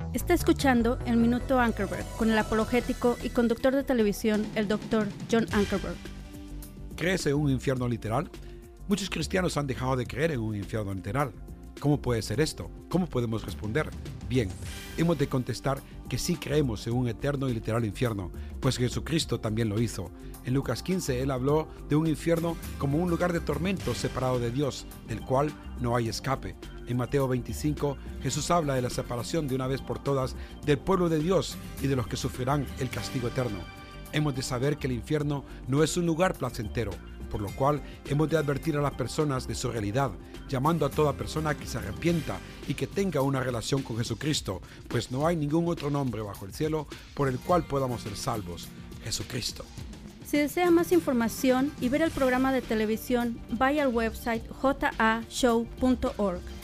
Está escuchando el Minuto Ankerberg con el apologético y conductor de televisión, el Dr. John Ankerberg. ¿Crees en un infierno literal? Muchos cristianos han dejado de creer en un infierno literal. ¿Cómo puede ser esto? ¿Cómo podemos responder? Bien, hemos de contestar que sí creemos en un eterno y literal infierno, pues Jesucristo también lo hizo. En Lucas 15, Él habló de un infierno como un lugar de tormento separado de Dios, del cual no hay escape. En Mateo 25, Jesús habla de la separación de una vez por todas del pueblo de Dios y de los que sufrirán el castigo eterno. Hemos de saber que el infierno no es un lugar placentero, por lo cual hemos de advertir a las personas de su realidad, llamando a toda persona que se arrepienta y que tenga una relación con Jesucristo, pues no hay ningún otro nombre bajo el cielo por el cual podamos ser salvos: Jesucristo. Si desea más información y ver el programa de televisión, vaya al website jashow.org.